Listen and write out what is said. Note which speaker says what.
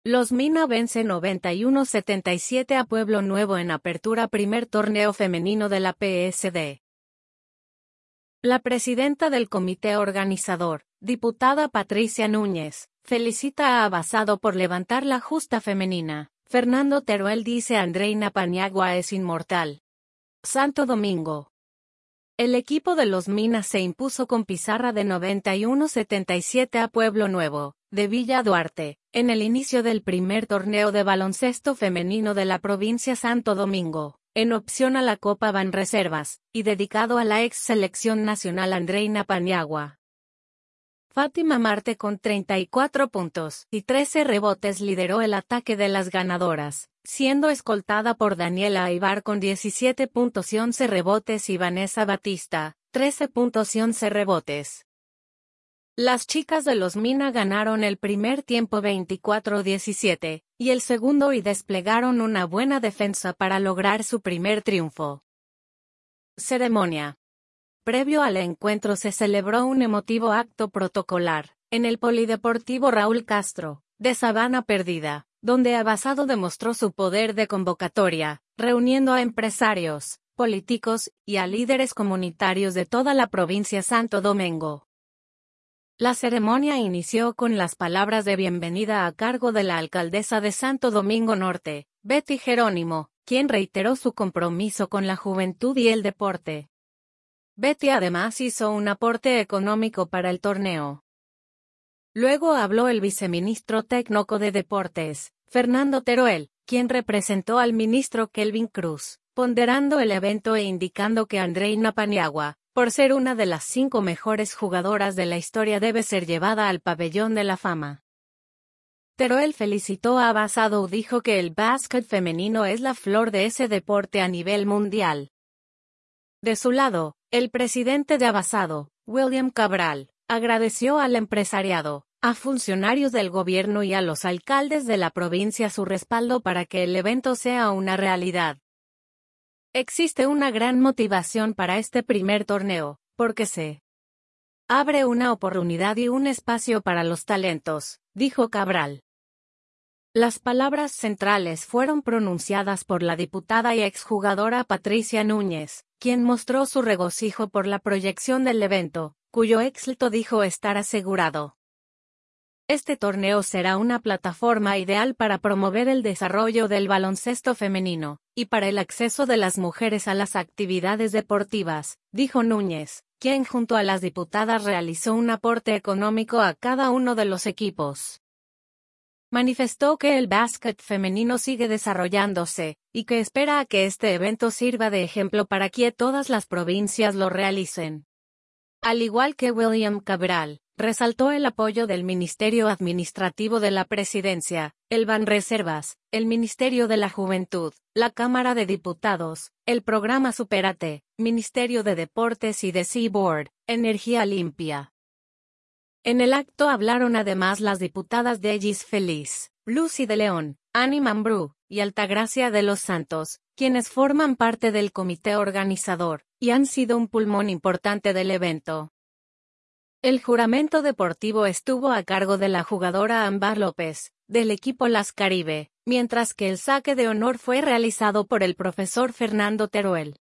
Speaker 1: Los Mina vencen 91-77 a Pueblo Nuevo en apertura primer torneo femenino de la PSD. La presidenta del comité organizador, diputada Patricia Núñez, felicita a Abasado por levantar la justa femenina. Fernando Teruel dice Andreina Paniagua es inmortal. Santo Domingo. El equipo de los Minas se impuso con pizarra de 91-77 a Pueblo Nuevo, de Villa Duarte, en el inicio del primer torneo de baloncesto femenino de la provincia Santo Domingo, en opción a la Copa Banreservas, y dedicado a la ex selección nacional Andreina Paniagua. Fátima Marte con 34 puntos y 13 rebotes lideró el ataque de las ganadoras, siendo escoltada por Daniela Aybar con 17 puntos y 11 rebotes y Vanessa Batista, 13 puntos y 11 rebotes. Las chicas de los Mina ganaron el primer tiempo 24-17, y el segundo y desplegaron una buena defensa para lograr su primer triunfo. Ceremonia. Previo al encuentro se celebró un emotivo acto protocolar, en el Polideportivo Raúl Castro, de Sabana Perdida, donde Abasado demostró su poder de convocatoria, reuniendo a empresarios, políticos, y a líderes comunitarios de toda la provincia Santo Domingo. La ceremonia inició con las palabras de bienvenida a cargo de la alcaldesa de Santo Domingo Norte, Betty Jerónimo, quien reiteró su compromiso con la juventud y el deporte. Betty además hizo un aporte económico para el torneo. Luego habló el viceministro técnico de Deportes, Fernando Teruel, quien representó al ministro Kelvin Cruz, ponderando el evento e indicando que Andreina Paniagua, por ser una de las 5 mejores jugadoras de la historia, debe ser llevada al pabellón de la fama. Teruel felicitó a Abasado y dijo que el básquet femenino es la flor de ese deporte a nivel mundial. De su lado, el presidente de Abasado, William Cabral, agradeció al empresariado, a funcionarios del gobierno y a los alcaldes de la provincia su respaldo para que el evento sea una realidad. Existe una gran motivación para este primer torneo, porque se abre una oportunidad y un espacio para los talentos, dijo Cabral. Las palabras centrales fueron pronunciadas por la diputada y exjugadora Patricia Núñez, quien mostró su regocijo por la proyección del evento, cuyo éxito dijo estar asegurado. Este torneo será una plataforma ideal para promover el desarrollo del baloncesto femenino, y para el acceso de las mujeres a las actividades deportivas, dijo Núñez, quien junto a las diputadas realizó un aporte económico a cada uno de los equipos. Manifestó que el básquet femenino sigue desarrollándose, y que espera a que este evento sirva de ejemplo para que todas las provincias lo realicen. Al igual que William Cabral, resaltó el apoyo del Ministerio Administrativo de la Presidencia, el Banreservas, el Ministerio de la Juventud, la Cámara de Diputados, el Programa Superate, Ministerio de Deportes y de Seaboard, Energía Limpia. En el acto hablaron además las diputadas Delis Feliz, Lucy de León, Annie Mambrú, y Altagracia de los Santos, quienes forman parte del comité organizador, y han sido un pulmón importante del evento. El juramento deportivo estuvo a cargo de la jugadora Ámbar López, del equipo Las Caribe, mientras que el saque de honor fue realizado por el profesor Fernando Teruel.